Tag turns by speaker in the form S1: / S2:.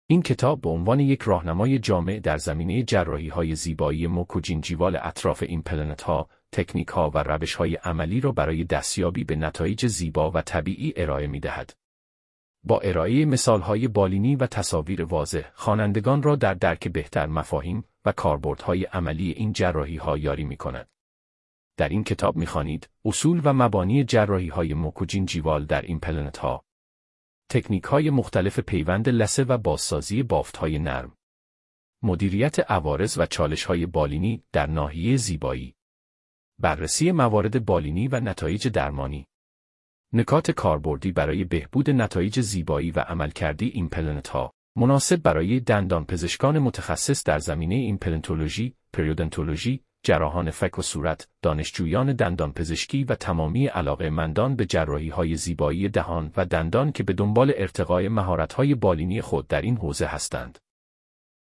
S1: این کتاب به عنوان یک راهنمای جامع در زمینه جراحی‌های زیبایی مک و جینجیوال اطراف ایمپلنت‌ها، تکنیک‌ها و روش‌های عملی را برای دستیابی به نتایج زیبا و طبیعی ارائه می‌دهد. با ارائه مثال‌های بالینی و تصاویر واضح، خوانندگان را در درک بهتر مفاهیم و کاربردهای عملی این جراحی‌ها یاری می‌کند. در این کتاب می‌خوانید اصول و مبانی جراحی‌های مک و جینجیوال در ایمپلنت‌ها، تکنیک‌های مختلف پیوند لثه و بازسازی بافت‌های نرم، مدیریت عوارض و چالش‌های بالینی در ناحیه زیبایی، بررسی موارد بالینی و نتایج درمانی، نکات کاربردی برای بهبود نتایج زیبایی و عملکردی ایمپلنت‌ها، مناسب برای دندانپزشکان متخصص در زمینه ایمپلنتولوژی، پریودنتولوژی، جراحان فک و صورت، دانشجویان دندانپزشکی و تمامی علاقه‌مندان به جراحی‌های زیبایی دهان و دندان که به دنبال ارتقای مهارت‌های بالینی خود در این حوزه هستند.